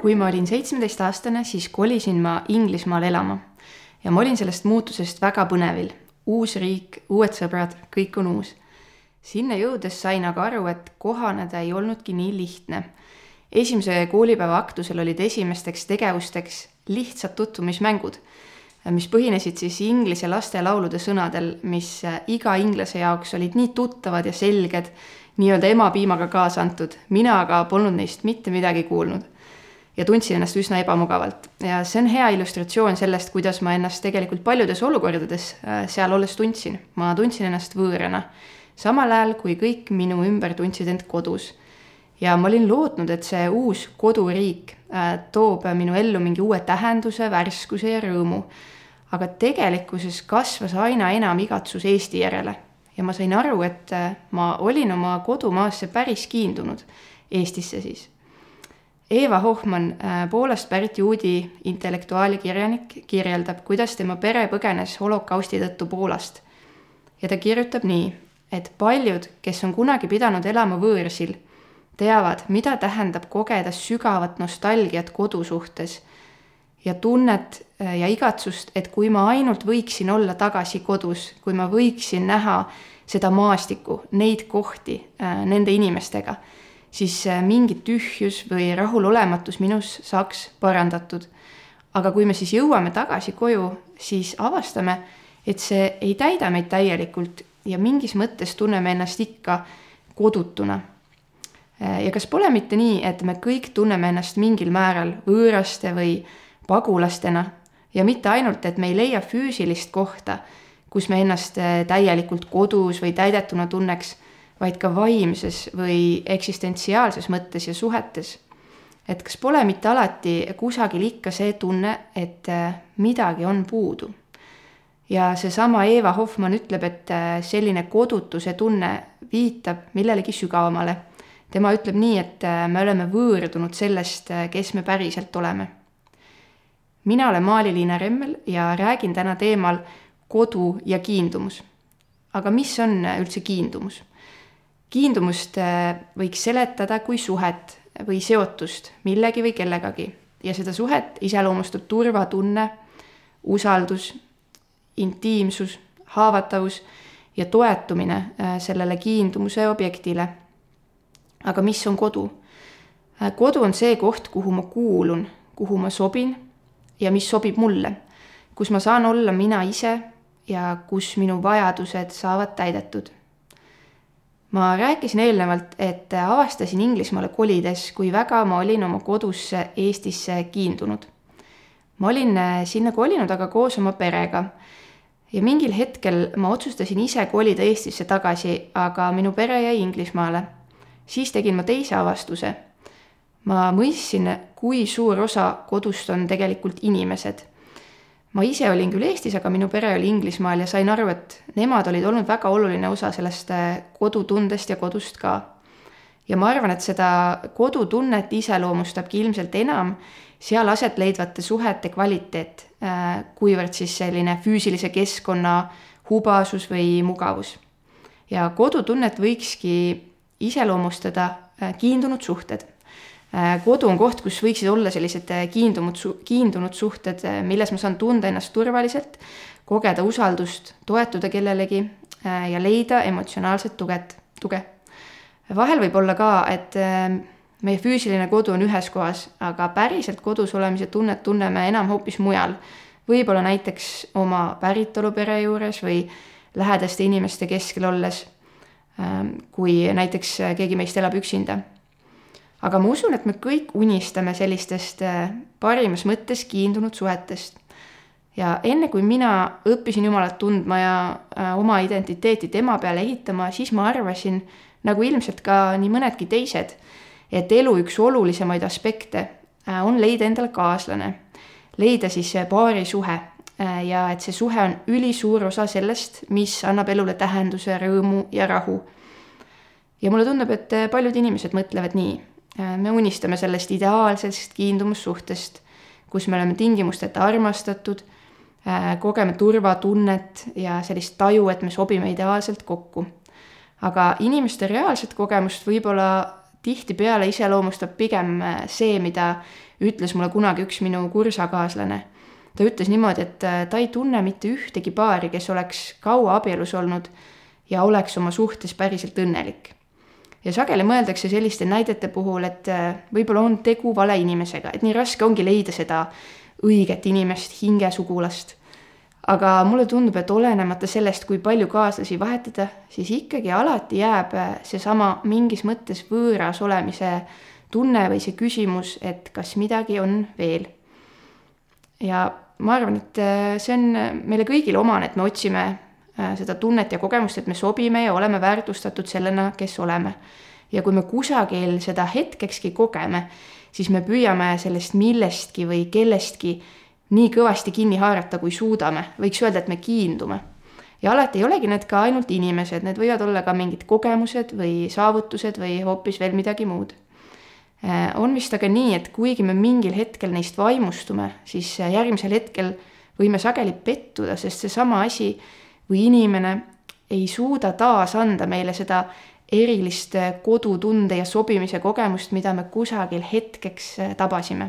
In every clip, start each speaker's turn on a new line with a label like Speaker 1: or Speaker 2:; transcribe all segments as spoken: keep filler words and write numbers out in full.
Speaker 1: Kui ma olin seitsmeteistaastane, siis kolisin ma Inglismaal elama ja ma olin sellest muutusest väga põnevil. Uus riik, uued sõbrad, kõik on uus. Sinna jõudes sain aga aru, et kohaneda ei olnudki nii lihtne. Esimese koolipäeva aktusel olid esimesteks tegevusteks lihtsad tutvumismängud, mis põhinesid siis inglise lastelaulude sõnadel, mis iga inglase jaoks olid nii tuttavad ja selged, nii-öelda emapiimaga kaasa antud. Mina aga polnud neist mitte midagi kuulnud ja tundsin ennast üsna ebamugavalt. Ja see on hea illustratsioon sellest, kuidas ma ennast tegelikult paljudes olukordades seal olles tundsin. Ma tundsin ennast võõrana, samal ajal kui kõik minu ümber tundsid end kodus. Ja ma olin lootnud, et see uus koduriik toob minu ellu mingi uue tähenduse, värskuse ja rõõmu. Aga tegelikkuses kasvas aina enam igatsus Eesti järele. Ja ma sain aru, et ma olin oma kodumaasse päris kiindunud, Eestisse siis. Eva Hoffmann, Poolast pärit juudi intellektuaali kirjanik, kirjeldab, kuidas tema pere põgenes holokausti tõttu Poolast. Ja ta kirjutab nii, et paljud, kes on kunagi pidanud elama võõrsil, teavad, mida tähendab kogeda sügavat nostalgiat kodu suhtes ja tunnet ja igatsust, et kui ma ainult võiksin olla tagasi kodus, kui ma võiksin näha seda maastikku, neid kohti nende inimestega, siis mingi tühjus või rahulolematus minus saaks parandatud. Aga kui me siis jõuame tagasi koju, siis avastame, et see ei täida meid täielikult ja mingis mõttes tunneme ennast ikka kodutuna. Ja kas pole mitte nii, et me kõik tunneme ennast mingil määral võõraste või pagulastena ja mitte ainult, et me ei leia füüsilist kohta, kus me ennast täielikult kodus või täidetuna tunneks, vaid ka vaimses või eksistentsiaalses mõttes ja suhetes. Et kas pole mitte alati kusagil ikka see tunne, et midagi on puudu. Ja seesama Eva Hoffmann ütleb, et selline kodutuse tunne viitab millelegi sügavamale. Tema ütleb nii, et me oleme võõrdunud sellest, kes me päriselt oleme. Mina olen Maali-Liina Remmel ja räägin täna teemal kodu ja kiindumus. Aga mis on üldse kiindumus? Kiindumust võiks seletada kui suhet või seotust millegi või kellegagi. Ja seda suhet iseloomustab turvatunne, usaldus, intiimsus, haavatavus ja toetumine sellele kiindumuse objektile. Aga mis on kodu? Kodu on see koht, kuhu ma kuulun, kuhu ma sobin ja mis sobib mulle, kus ma saan olla mina ise ja kus minu vajadused saavad täidetud. Ma rääkisin eelnevalt, et avastasin Inglismaale kolides, kui väga ma olin oma kodusse Eestisse kiindunud. Ma olin sinna kolinud aga koos oma perega ja mingil hetkel ma otsustasin ise kolida Eestisse tagasi, aga minu pere jäi Inglismaale. Siis tegin ma teise avastuse. Ma mõistsin, kui suur osa kodust on tegelikult inimesed. Ma ise olin küll Eestis, aga minu pere oli Inglismaal ja sain aru, et nemad olid olnud väga oluline osa sellest kodutundest ja kodust ka. Ja ma arvan, et seda kodutunnet iseloomustabki ilmselt enam seal aset leidvate suhete kvaliteet, kuivõrd siis selline füüsilise keskkonna hubasus või mugavus. Ja kodutunnet võikski iseloomustada kiindunud suhted. Kodu on koht, kus võiksid olla sellised kiindunud, kiindunud suhted, milles ma saan tunda ennast turvaliselt, kogeda usaldust, toetuda kellelegi ja leida emotsionaalset tuget, tuge. Vahel võib olla ka, et meie füüsiline kodu on ühes kohas, aga päriselt kodus olemise tunnet tunneme enam hoopis mujal. Võib-olla näiteks oma päritolupere juures või lähedaste inimeste keskel olles, kui näiteks keegi meist elab üksinda. Aga ma usun, et me kõik unistame sellistest parimas mõttes kiindunud suhetest. Ja enne kui mina õppisin Jumalat tundma ja oma identiteeti tema peale ehitama, siis ma arvasin, nagu ilmselt ka nii mõnedki teised, et elu üks olulisemaid aspekte on leida endale kaaslane, leida siis paari suhe ja et see suhe on ülisuur osa sellest, mis annab elule tähenduse, rõõmu ja rahu. Ja mulle tundub, et paljud inimesed mõtlevad nii. Me unistame sellest ideaalsest kiindumussuhtest, kus me oleme tingimusteta armastatud, kogeme turvatunnet ja sellist taju, et me sobime ideaalselt kokku. Aga inimeste reaalset kogemust võib-olla tihtipeale iseloomustab pigem see, mida ütles mulle kunagi üks minu kursakaaslane. Ta ütles niimoodi, et ta ei tunne mitte ühtegi paari, kes oleks kaua abielus olnud ja oleks oma suhtes päriselt õnnelik. Ja sageli mõeldakse selliste näidete puhul, et võib-olla on tegu vale inimesega, et nii raske ongi leida seda õiget inimest, hingesugulast. Aga mulle tundub, et olenemata sellest, kui palju kaaslasi vahetada, siis ikkagi alati jääb see sama mingis mõttes võõras olemise tunne või see küsimus, et kas midagi on veel. Ja ma arvan, et see on meile kõigile omane, et me otsime seda tunnet ja kogemust, et me sobime ja oleme väärtustatud sellena, kes oleme. Ja kui me kusagil seda hetkekski kogeme, siis me püüame sellest millestki või kellestki nii kõvasti kinni haarata, kui suudame. Võiks öelda, et me kiindume. Ja alati ei olegi need ka ainult inimesed, need võivad olla ka mingid kogemused või saavutused või hoopis veel midagi muud. On vist aga nii, et kuigi me mingil hetkel neist vaimustume, siis järgmisel hetkel võime sageli pettuda, sest see sama asi või inimene ei suuda taas anda meile seda erilist kodutunde ja sobimise kogemust, mida me kusagil hetkeks tabasime.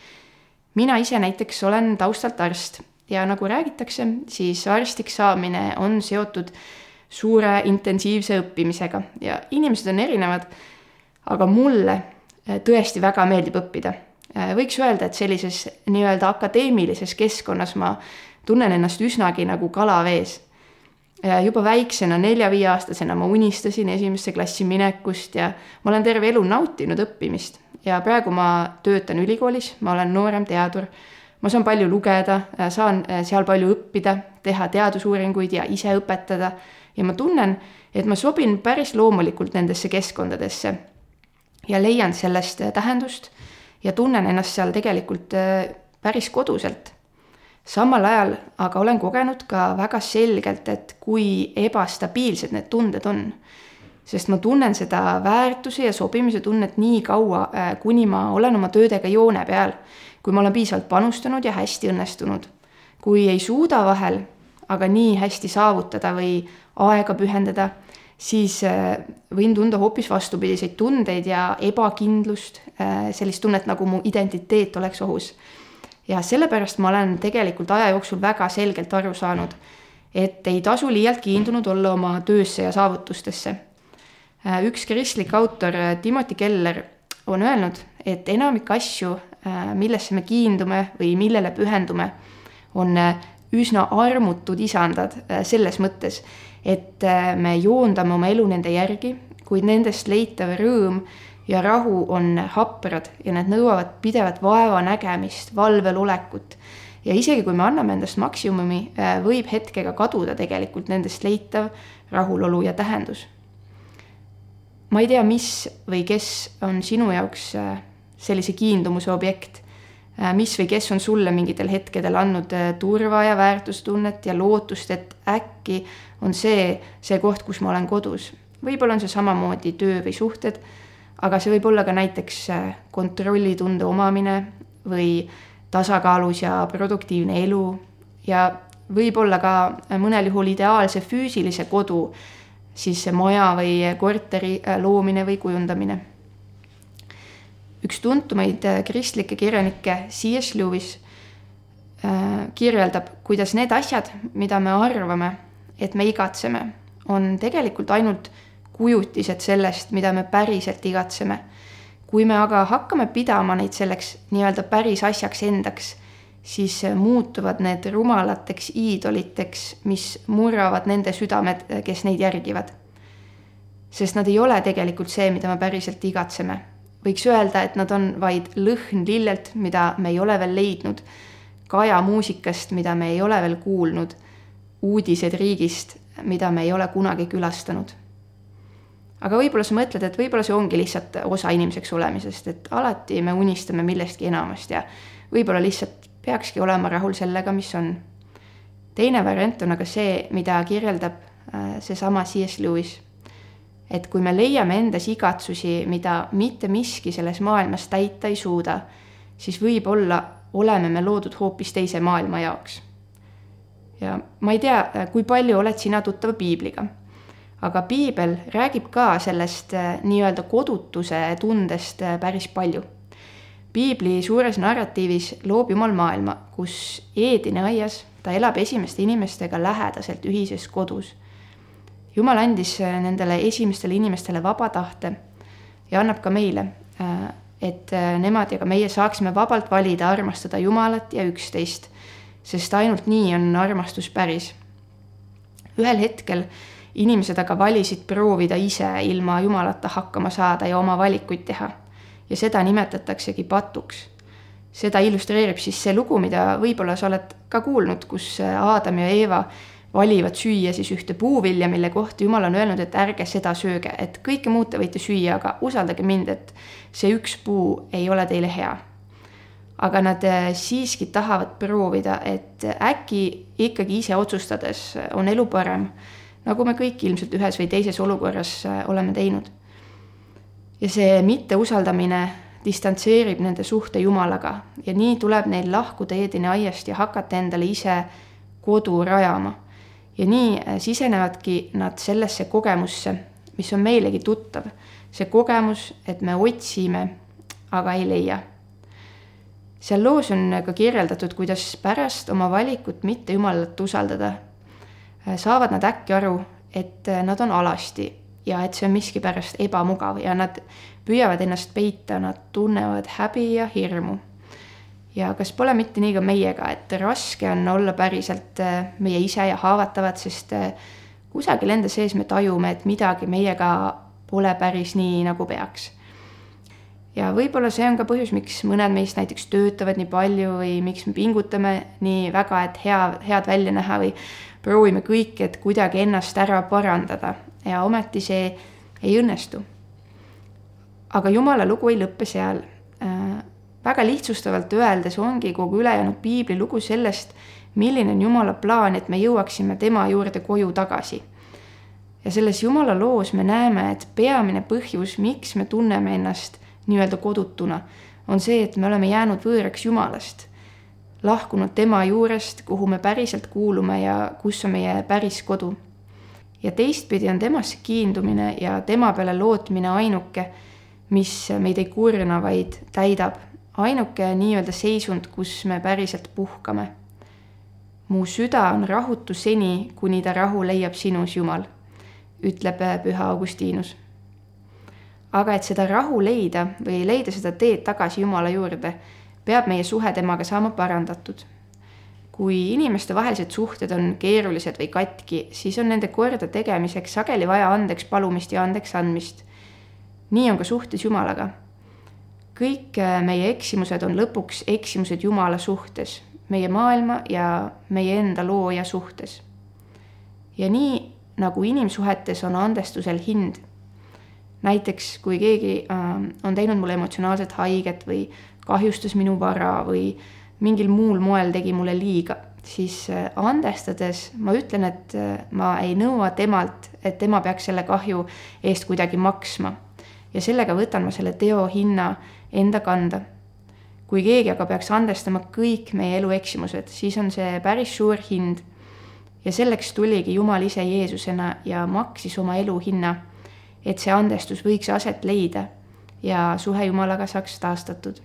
Speaker 1: Mina ise näiteks olen taustalt arst ja nagu räägitakse, siis arstiks saamine on seotud suure intensiivse õppimisega ja inimesed on erinevad, aga mulle tõesti väga meeldib õppida. Võiks öelda, et sellises nii-öelda akadeemilises keskkonnas ma tunnen ennast üsnagi nagu kala vees. Juba väiksena, nelja-viie aastasena ma unistasin esimesse klassi minekust ja ma olen terve elu nautinud õppimist. Ja praegu ma töötan ülikoolis, ma olen noorem teadur, ma saan palju lugeda, saan seal palju õppida, teha teadusuuringuid ja ise õpetada ja ma tunnen, et ma sobin päris loomulikult nendesse keskkondadesse ja leian sellest tähendust ja tunnen ennast seal tegelikult päris koduselt. Samal ajal aga olen kogenud ka väga selgelt, et kui ebastabiilsed need tunded on. Sest ma tunnen seda väärtuse ja sobimise tunnet nii kaua, kuni ma olen oma töödega joone peal, kui ma olen piisavalt panustanud ja hästi õnnestunud. Kui ei suuda vahel, aga nii hästi saavutada või aega pühendada, siis võin tunda hoopis vastupidiseid tundeid ja ebakindlust, sellist tunnet, nagu mu identiteet oleks ohus. Ja sellepärast ma olen tegelikult aja jooksul väga selgelt aru saanud, et ei tasu liialt kiindunud olla oma töösse ja saavutustesse. Üks kristlik autor Timothy Keller on öelnud, et enamik asju, millesse me kiindume või millele pühendume, on üsna armutud isandad selles mõttes, et me joondame oma elu nende järgi, kuid nendest leitav rõõm ja rahu on haprad ja need nõuavad pidevat vaeva nägemist, valvel olekut. Ja isegi kui me anname endast maksimumi, võib hetkega kaduda tegelikult nendest leitav rahulolu ja tähendus. Ma ei tea, mis või kes on sinu jaoks sellise kiindumuse objekt, mis või kes on sulle mingitel hetkedel andnud turva ja väärtustunnet ja lootust, et äkki on see, see koht, kus ma olen kodus. Võib-olla on see samamoodi töö või suhted, aga see võib olla ka näiteks kontrollitunde omamine või tasakaalus ja produktiivne elu ja võib olla ka mõnel juhul ideaalse füüsilise kodu, siis maja või korteri loomine või kujundamine. Üks tuntumaid kristlikke kirjanikke C S Lewis kirjeldab, kuidas need asjad, mida me arvame, et me igatseme, on tegelikult ainult kujutised sellest, mida me päriselt igatseme. Kui me aga hakkame pidama neid selleks nii-öelda päris asjaks endaks, siis muutuvad need rumalateks iidoliteks, mis murravad nende südamed, kes neid järgivad. Sest nad ei ole tegelikult see, mida me päriselt igatseme. Võiks öelda, et nad on vaid lõhn lillelt, mida me ei ole veel leidnud, kaja muusikast, mida me ei ole veel kuulnud, uudised riigist, mida me ei ole kunagi külastanud. Aga võib-olla sa mõtled, et võib-olla see ongi lihtsalt osa inimeseks olemisest, et alati me unistame millestki enamast ja võib-olla lihtsalt peakski olema rahul sellega, mis on. Teine variant on aga see, mida kirjeldab see sama C S Lewis. Et kui me leiame endas igatsusi, mida mitte miski selles maailmas täita ei suuda, siis võib-olla oleme me loodud hoopis teise maailma jaoks. Ja ma ei tea, kui palju oled sina tuttav piibliga. aga piibel räägib ka sellest nii-öelda kodutuse tundest päris palju. Piibli suures narratiivis loob Jumal maailma, kus Eedini aias ta elab esimeste inimestega lähedaselt ühises kodus. Jumal andis nendele esimestele inimestele vaba tahte ja annab ka meile, et nemad ja ka meie saaksime vabalt valida armastada Jumalat ja üksteist, sest ainult nii on armastus päris. Ühel hetkel inimesed aga valisid proovida ise ilma Jumalata hakkama saada ja oma valikuid teha. Ja seda nimetataksegi patuks. Seda illustreerib siis see lugu, mida võib-olla sa oled ka kuulnud, kus Aadam ja Eeva valivad süüa siis ühte puuvilja, mille kohta Jumal on öelnud, et ärge seda sööge, et kõike muud te võite süüa, aga usaldage mind, et see üks puu ei ole teile hea. Aga nad siiski tahavad proovida, et äkki ikkagi ise otsustades on elu parem, nagu me kõik ilmselt ühes või teises olukorras oleme teinud. Ja see mitte usaldamine distantseerib nende suhte Jumalaga ja nii tuleb neil lahkuda Eedini aiast ja hakata endale ise kodu rajama. Ja nii sisenevadki nad sellesse kogemusse, mis on meilegi tuttav. See kogemus, et me otsime, aga ei leia. Seal loos on ka kirjeldatud, kuidas pärast oma valikut mitte Jumalat usaldada saavad nad äkki aru, et nad on alasti ja et see on miski pärast ebamugav ja nad püüavad ennast peita, nad tunnevad häbi ja hirmu. Ja kas pole mitte nii ka meiega, et raske on olla päriselt meie ise ja haavatavad, sest kusagil enda sees me tajume, et midagi meiega pole päris nii, nagu peaks. Ja võib-olla see on ka põhjus, miks mõned meist näiteks töötavad nii palju või miks me pingutame nii väga, et hea, head välja näha või proovime kõik, et kuidagi ennast ära parandada ja ometi see ei õnnestu. Aga Jumala lugu ei lõppe seal. Väga lihtsustavalt öeldes ongi kogu ülejäänud piibli lugu sellest, milline on Jumala plaan, et me jõuaksime tema juurde koju tagasi. Ja selles Jumala loos me näeme, et peamine põhjus, miks me tunneme ennast nii-öelda kodutuna, on see, et me oleme jäänud võõraks Jumalast, lahkunud tema juurest, kuhu me päriselt kuulume ja kus on meie päris kodu. Ja teistpidi on temasse kiindumine ja tema peale lootmine ainuke, mis meid ei kurna, vaid täidab. Ainuke nii-öelda seisund, kus me päriselt puhkame. Mu süda on rahutu seni, kuni ta rahu leiab sinus, Jumal, ütleb püha Augustinus. Aga et seda rahu leida või leida seda teed tagasi Jumala juurde, peab meie suhe temaga saama parandatud. Kui inimeste vahelised suhted on keerulised või katki, siis on nende korda tegemiseks sageli vaja andeks palumist ja andeks andmist. Nii on ka suhtes Jumalaga. Kõik meie eksimused on lõpuks eksimused Jumala suhtes, meie maailma ja meie enda looja suhtes. Ja nii nagu inimsuhetes on andestusel hind. Näiteks kui keegi on teinud mulle emotsionaalset haiget või kahjustas minu vara või mingil muul moel tegi mulle liiga, siis andestades ma ütlen, et ma ei nõua temalt, et tema peaks selle kahju eest kuidagi maksma. Ja sellega võtan ma selle teo hinna enda kanda. Kui keegi aga peaks andestama kõik meie elu eksimused, siis on see päris suur hind. Ja selleks tuligi Jumal ise Jeesusena ja maksis oma elu hinna, et see andestus võiks aset leida ja suhe Jumalaga saaks taastatud.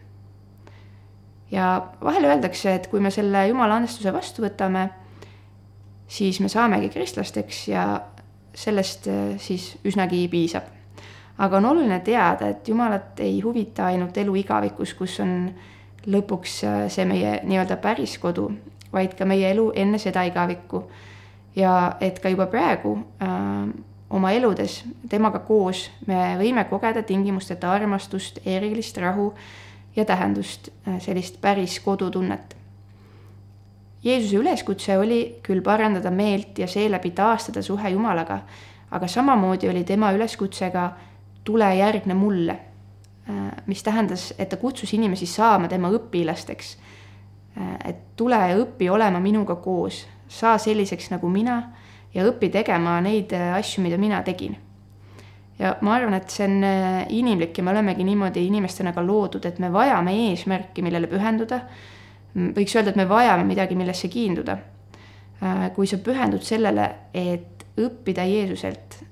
Speaker 1: Ja vahel öeldakse, et kui me selle Jumala andestuse vastu võtame, siis me saamegi kristlasteks ja sellest siis üsnagi piisab. Aga on oluline teada, et Jumalat ei huvita ainult elu igavikus, kus on lõpuks see meie nii-öelda päris kodu, vaid ka meie elu enne seda igavikku. Ja et ka juba praegu äh, oma eludes temaga koos me võime kogeda tingimusteta armastust, erilist rahu ja tähendust, sellist päris kodutunnet. Jeesuse üleskutse oli küll parandada meelt ja seeläbi taastada suhe Jumalaga, aga samamoodi oli tema üleskutsega tule järgne mulle, mis tähendas, et ta kutsus inimesi saama tema õpilasteks, et tule ja õpi olema minuga koos, saa selliseks nagu mina ja õpi tegema neid asju, mida mina tegin. Ja ma arvan, et see on inimlik ja me olemegi niimoodi inimestena ka loodud, et me vajame eesmärki, millele pühenduda. Võiks öelda, et me vajame midagi, millesse kiinduda. Kui sa pühendud sellele, et õppida Jeesuselt,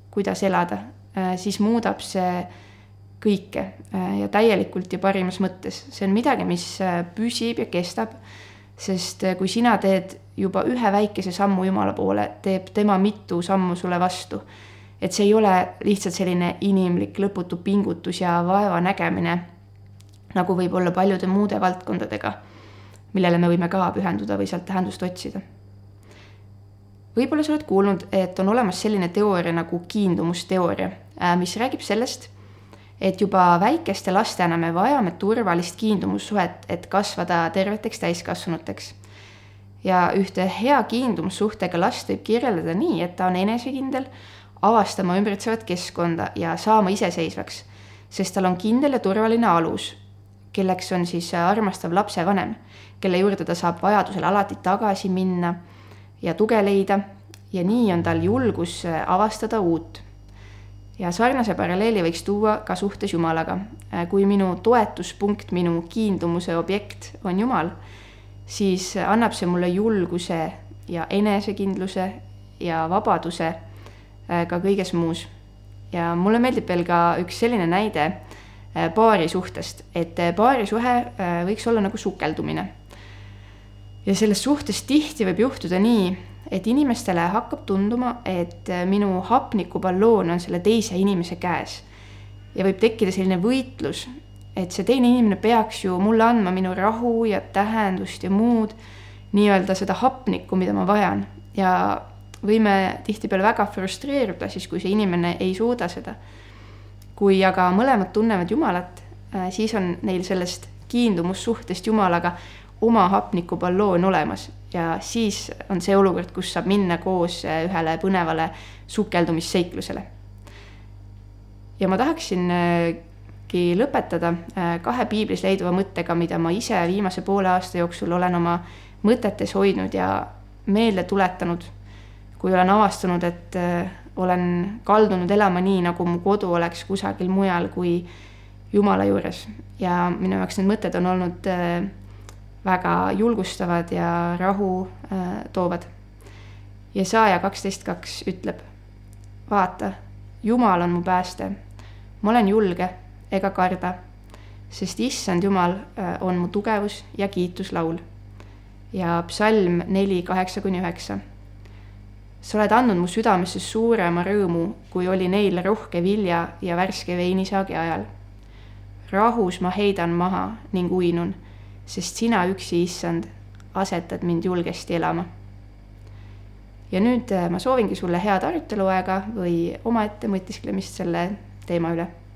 Speaker 1: kuidas elada, siis muudab see kõike ja täielikult ja parimas mõttes. See on midagi, mis püsib ja kestab, sest kui sina teed juba ühe väikese sammu Jumala poole, teeb tema mitu sammu sulle vastu. Et see ei ole lihtsalt selline inimlik lõputu pingutus ja vaeva nägemine, nagu võib olla paljude muude valdkondadega, millele me võime ka pühenduda või sealt tähendust otsida. Võib-olla sa oled kuulnud, et on olemas selline teooria nagu kiindumusteooria, mis räägib sellest, et juba väikeste lastena me vajame turvalist kiindumussuhet, et kasvada terveteks täiskasvanuteks. Ja ühte hea kiindumussuhtega last võib kirjeldada nii, et ta on enesekindel, avastama ümbritsevat keskkonda ja saama iseseisvaks, sest tal on kindel ja turvaline alus, kelleks on siis armastav lapsevanem, kelle juurde ta saab vajadusel alati tagasi minna ja tuge leida ja nii on tal julgus avastada uut. Ja sarnase paralleeli võiks tuua ka suhtes Jumalaga. Kui minu toetuspunkt, minu kiindumuse objekt on Jumal, siis annab see mulle julguse ja enesekindluse ja vabaduse ka kõiges muus. Ja mulle meeldib veel ka üks selline näide paari suhtest, et paari suhe võiks olla nagu sukeldumine. Ja selles suhtes tihti võib juhtuda nii, et inimestele hakkab tunduma, et minu hapnikuballoon on selle teise inimese käes. Ja võib tekkida selline võitlus, et see teine inimene peaks ju mulle andma minu rahu ja tähendust ja muud, nii-öelda seda hapnikku, mida ma vajan. Ja võime tihtipeale väga frustreeruda siis, kui see inimene ei suuda seda. Kui aga mõlemad tunnevad Jumalat, siis on neil sellest kiindumussuhtest Jumalaga oma hapnikuballoon olemas ja siis on see olukord, kus saab minna koos ühele põnevale sukeldumisseiklusele. Ja ma tahaksingi lõpetada kahe piiblis leiduva mõttega, mida ma ise viimase poole aasta jooksul olen oma mõtetes hoidnud ja meelde tuletanud, kui olen avastanud, et olen kaldunud elama nii, nagu mu kodu oleks kusagil mujal kui Jumala juures. Ja minu jaoks need mõtted on olnud väga julgustavad ja rahu toovad. Jesaja kaksteist kaks ütleb, vaata, Jumal on mu pääste, ma olen julge ega karda, sest issand Jumal on mu tugevus ja kiituslaul. Ja psalm neli kaheksa kuni üheksa. Sa oled andnud mu südamesse suurema rõõmu, kui oli neil rohke vilja ja värske veinisaagi ajal. Rahus ma heidan maha ning uinun, sest sina üksi, issand, asetad mind julgesti elama. Ja nüüd ma soovingi sulle head aruteluaega või omaette mõtisklemist selle teema üle.